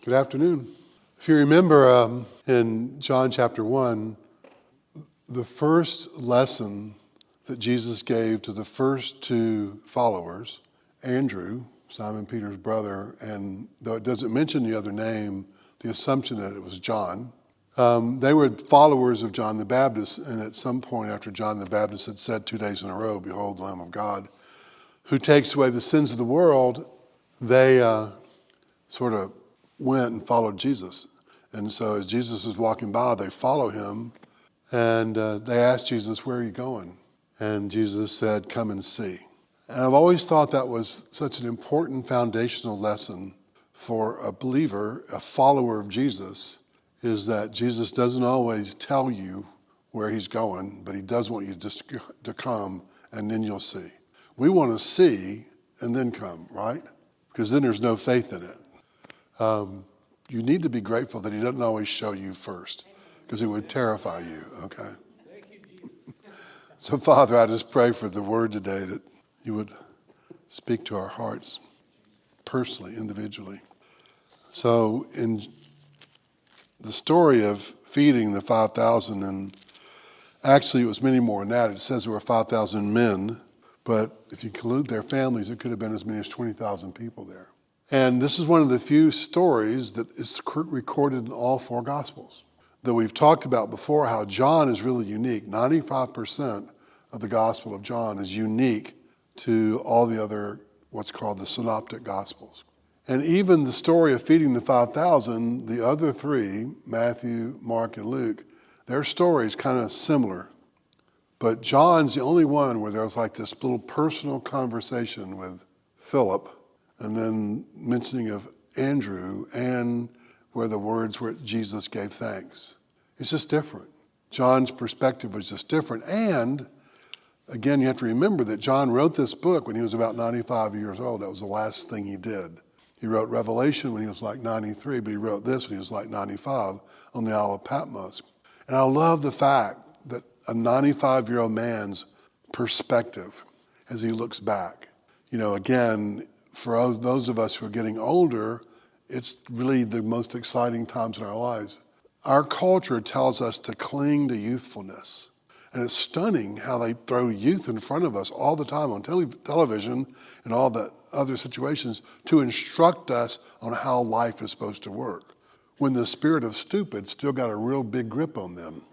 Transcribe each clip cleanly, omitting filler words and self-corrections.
Good afternoon. If you remember in John chapter 1, the first lesson that Jesus gave to the first two followers, Andrew, Simon Peter's brother, and though it doesn't mention the other name, the assumption that it was John, they were followers of John the Baptist, and at some point after John the Baptist had said 2 days in a row, "Behold the Lamb of God, who takes away the sins of the world," they sort of went and followed Jesus. And so as Jesus was walking by, they follow him, and they asked Jesus, "Where are you going?" And Jesus said, "Come and see." And I've always thought that was such an important foundational lesson for a believer, a follower of Jesus, is that Jesus doesn't always tell you where he's going, but he does want you just to come, and then you'll see. We want to see and then come, right? Because then there's no faith in it. You need to be grateful that he doesn't always show you first, because it would terrify you, okay? So, Father, I just pray for the word today that you would speak to our hearts personally, individually. So, in the story of feeding the 5,000, and actually it was many more than that. It says there were 5,000 men, but if you include their families, it could have been as many as 20,000 people there. And this is one of the few stories that is recorded in all four Gospels. Though we've talked about before how John is really unique. 95% of the Gospel of John is unique to all the other, what's called the Synoptic Gospels. And even the story of feeding the 5,000, the other three, Matthew, Mark, and Luke, their story is kind of similar. But John's the only one where there's like this little personal conversation with Philip, and then mentioning of Andrew, and where the words where Jesus gave thanks. It's just different. John's perspective was just different. And again, you have to remember that John wrote this book when he was about 95 years old. That was the last thing he did. He wrote Revelation when he was like 93, but he wrote this when he was like 95 on the Isle of Patmos. And I love the fact that a 95-year-old man's perspective as he looks back. You know, again, for those of us who are getting older, it's really the most exciting times in our lives. Our culture tells us to cling to youthfulness. And it's stunning how they throw youth in front of us all the time on television and all the other situations to instruct us on how life is supposed to work, when the spirit of stupid still got a real big grip on them.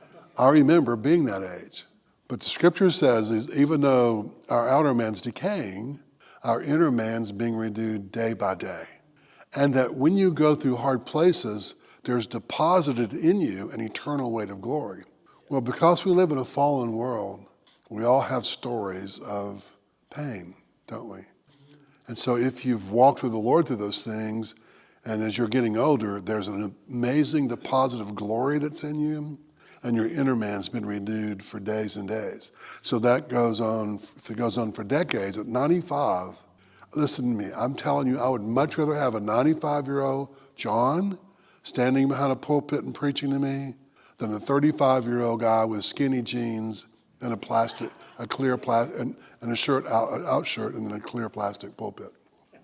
I remember being that age. But the scripture says is even though our outer man's decaying, our inner man's being renewed day by day. And that when you go through hard places, there's deposited in you an eternal weight of glory. Well, because we live in a fallen world, we all have stories of pain, don't we? And so if you've walked with the Lord through those things, and as you're getting older, there's an amazing deposit of glory that's in you, and your inner man's been renewed for days and days. So that goes on, if it goes on for decades, at 95, listen to me, I'm telling you, I would much rather have a 95-year-old John standing behind a pulpit and preaching to me than a 35-year-old guy with skinny jeans and a clear plastic, and a shirt, out shirt, and then a clear plastic pulpit.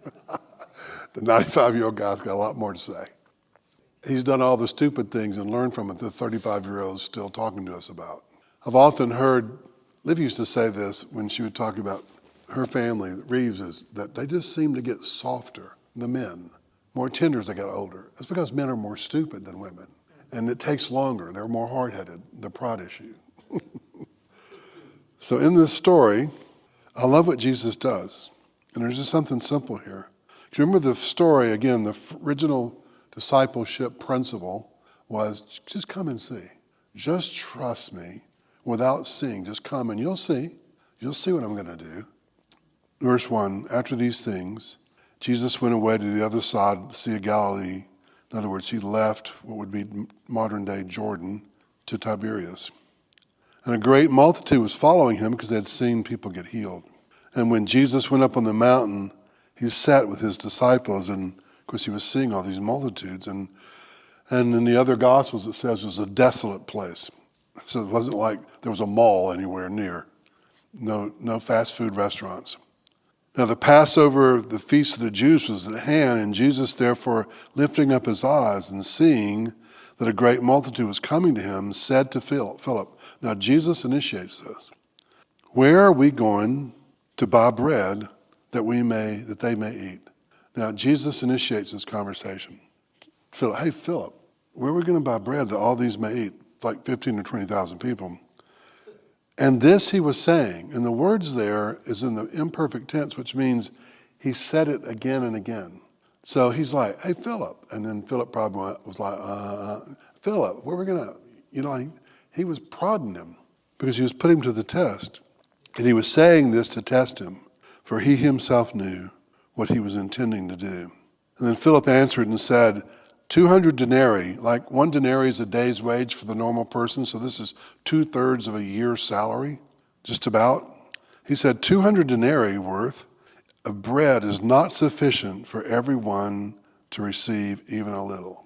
The 95-year-old guy's got a lot more to say. He's done all the stupid things and learned from it the 35-year-old's still talking to us about. I've often heard, Liv used to say this when she would talk about her family, Reeves, is that they just seem to get softer, the men, more tender as they get older. It's because men are more stupid than women. And it takes longer. They're more hard-headed, the pride issue. So in this story, I love what Jesus does. And there's just something simple here. Remember the story, again, the original discipleship principle was just come and see. Just trust me without seeing. Just come and you'll see. You'll see what I'm going to do. Verse 1, after these things, Jesus went away to the other side of the Sea of Galilee. In other words, he left what would be modern-day Jordan to Tiberias. And a great multitude was following him because they had seen people get healed. And when Jesus went up on the mountain, he sat with his disciples, and of course, he was seeing all these multitudes, and in the other Gospels it says it was a desolate place. So it wasn't like there was a mall anywhere near. No fast food restaurants. Now the Passover, the feast of the Jews, was at hand, and Jesus, therefore, lifting up his eyes and seeing that a great multitude was coming to him, said to Philip, now Jesus initiates this, where are we going to buy bread that they may eat? Now Jesus initiates this conversation. Philip, hey Philip, where are we going to buy bread that all these may eat? Like 15 or 20,000 people. And this he was saying, and the words there is in the imperfect tense, which means he said it again and again. So he's like, hey, Philip. And then Philip probably was like, Philip, where are we going to, he was prodding him because he was putting him to the test. And he was saying this to test him, for he himself knew what he was intending to do. And then Philip answered and said, 200 denarii, like 1 denarii is a day's wage for the normal person, so this is 2/3 of a year's salary, just about. He said 200 denarii worth of bread is not sufficient for everyone to receive even a little.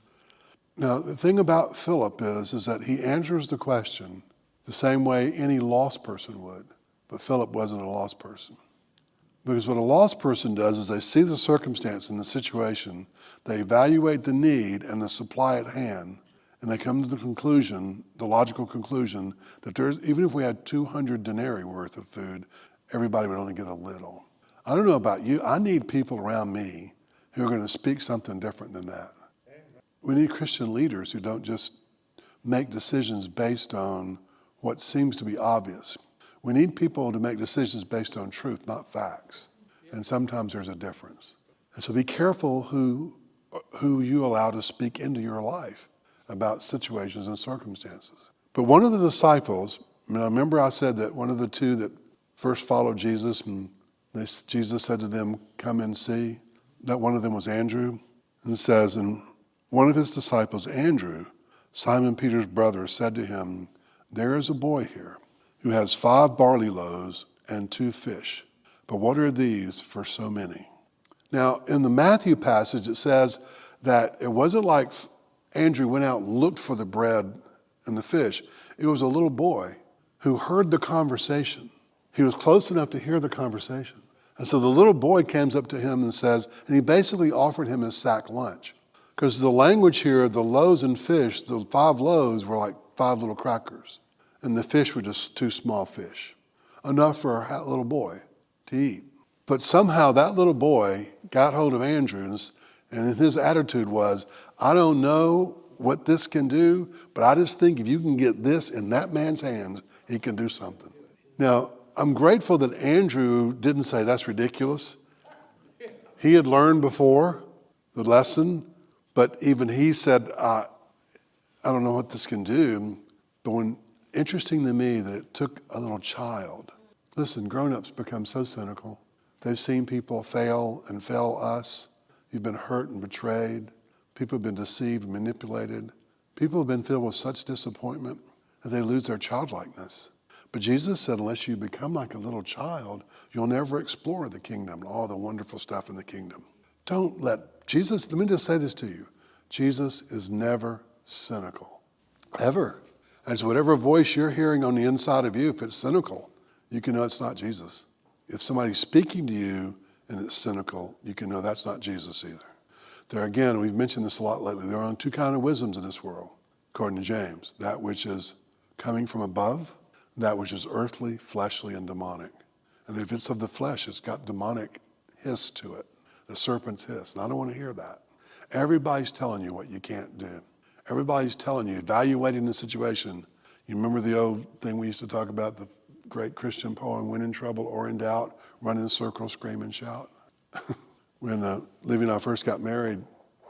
Now, the thing about Philip is that he answers the question the same way any lost person would, but Philip wasn't a lost person. Because what a lost person does is they see the circumstance and the situation, they evaluate the need and the supply at hand, and they come to the conclusion, the logical conclusion, that even if we had 200 denarii worth of food, everybody would only get a little. I don't know about you, I need people around me who are going to speak something different than that. We need Christian leaders who don't just make decisions based on what seems to be obvious. We need people to make decisions based on truth, not facts. And sometimes there's a difference. And so be careful who you allow to speak into your life about situations and circumstances. But one of the disciples, remember I said that one of the two that first followed Jesus, and Jesus said to them, come and see, that one of them was Andrew. And it says, and one of his disciples, Andrew, Simon Peter's brother, said to him, there is a boy here who has 5 barley loaves and 2 fish. But what are these for so many? Now, in the Matthew passage, it says that it wasn't like Andrew went out and looked for the bread and the fish. It was a little boy who heard the conversation. He was close enough to hear the conversation. And so the little boy comes up to him and says, and he basically offered him his sack lunch. Because the language here, the loaves and fish, the 5 loaves were like 5 little crackers. And the fish were just 2 small fish, enough for a little boy to eat. But somehow that little boy got hold of Andrew's, and his attitude was, I don't know what this can do, but I just think if you can get this in that man's hands, he can do something. Now, I'm grateful that Andrew didn't say that's ridiculous. He had learned before the lesson, but even he said, I don't know what this can do. But interesting to me that it took a little child. Listen, grown-ups become so cynical. They've seen people fail and fail us. You've been hurt and betrayed. People have been deceived and manipulated. People have been filled with such disappointment that they lose their childlikeness. But Jesus said, unless you become like a little child, you'll never explore the kingdom and all the wonderful stuff in the kingdom. Don't let Jesus, let me just say this to you. Jesus is never cynical, ever. And so whatever voice you're hearing on the inside of you, if it's cynical, you can know it's not Jesus. If somebody's speaking to you and it's cynical, you can know that's not Jesus either. There again, we've mentioned this a lot lately. There are only 2 kinds of wisdoms in this world, according to James. That which is coming from above, that which is earthly, fleshly, and demonic. And if it's of the flesh, it's got demonic hiss to it, the serpent's hiss. And I don't want to hear that. Everybody's telling you what you can't do. Everybody's telling you, evaluating the situation. You remember the old thing we used to talk about, the great Christian poem, when in trouble or in doubt, run in circles, scream and shout. When Livy and I first got married,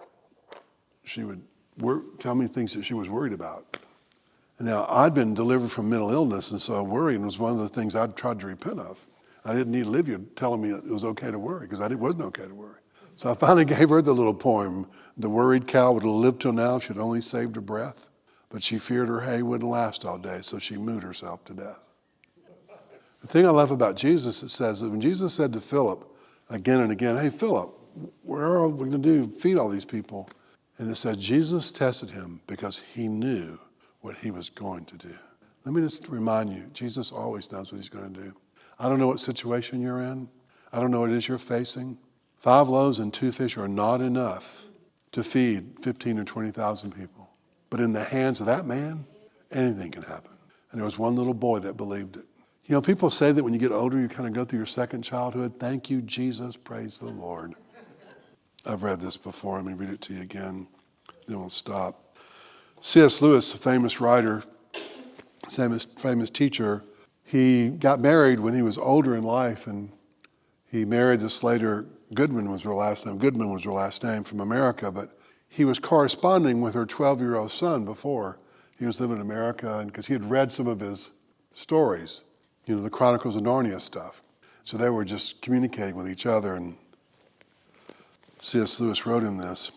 she would tell me things that she was worried about. And now, I'd been delivered from mental illness, and so worrying was one of the things I'd tried to repent of. I didn't need Livy telling me it was okay to worry, because it wasn't okay to worry. So I finally gave her the little poem. The worried cow would have lived till now if she'd only saved her breath, but she feared her hay wouldn't last all day, so she mooed herself to death. The thing I love about Jesus, it says that when Jesus said to Philip again and again, hey, Philip, where are we going to do? Feed all these people. And it said Jesus tested him because he knew what he was going to do. Let me just remind you, Jesus always knows what he's going to do. I don't know what situation you're in. I don't know what it is you're facing. 5 loaves and 2 fish are not enough to feed 15 or 20,000 people. But in the hands of that man, anything can happen. And there was one little boy that believed it. You know, people say that when you get older, you kind of go through your second childhood. Thank you, Jesus. Praise the Lord. I've read this before. Let me read it to you again. Then we'll stop. C.S. Lewis, a famous writer, famous teacher, he got married when he was older in life, and he married this later, Goodman was her last name, from America, but he was corresponding with her 12-year-old son before he was living in America, and because he had read some of his stories, you know, the Chronicles of Narnia stuff. So they were just communicating with each other, and C.S. Lewis wrote in this.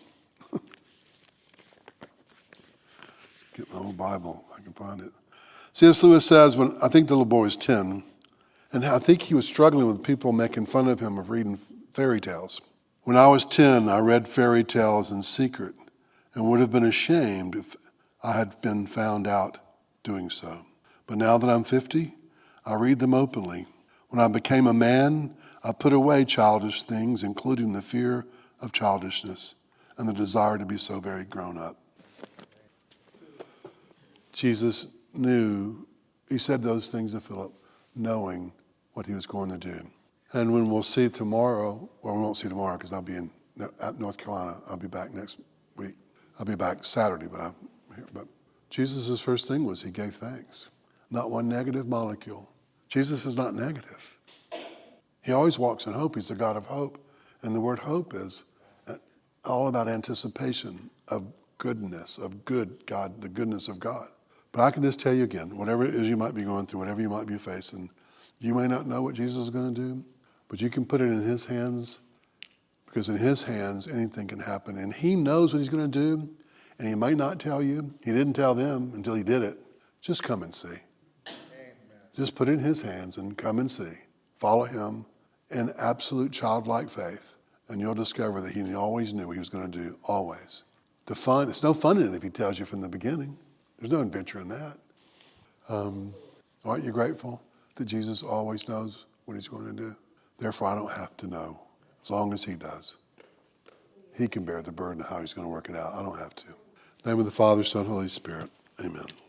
Get my old Bible, if I can find it. C.S. Lewis says, when I think the little boy was 10, and I think he was struggling with people making fun of him of reading fairy tales. When I was 10, I read fairy tales in secret and would have been ashamed if I had been found out doing so. But now that I'm 50, I read them openly. When I became a man, I put away childish things, including the fear of childishness and the desire to be so very grown up. Jesus knew, he said those things to Philip, knowing what he was going to do. And when we'll see tomorrow, well, we won't see tomorrow because I'll be in North Carolina. I'll be back next week. I'll be back Saturday, but I'm here. But Jesus' first thing was he gave thanks. Not one negative molecule. Jesus is not negative. He always walks in hope. He's the God of hope. And the word hope is all about anticipation of goodness, of good God, the goodness of God. But I can just tell you again, whatever it is you might be going through, whatever you might be facing, you may not know what Jesus is going to do, but you can put it in his hands, because in his hands, anything can happen. And he knows what he's going to do, and he might not tell you. He didn't tell them until he did it. Just come and see. Amen. Just put it in his hands and come and see. Follow him in absolute childlike faith, and you'll discover that he always knew what he was going to do, always. It's no fun in it if he tells you from the beginning. There's no adventure in that. Aren't you grateful that Jesus always knows what he's going to do? Therefore, I don't have to know, as long as he does. He can bear the burden of how he's going to work it out. I don't have to. In the name of the Father, Son, Holy Spirit. Amen.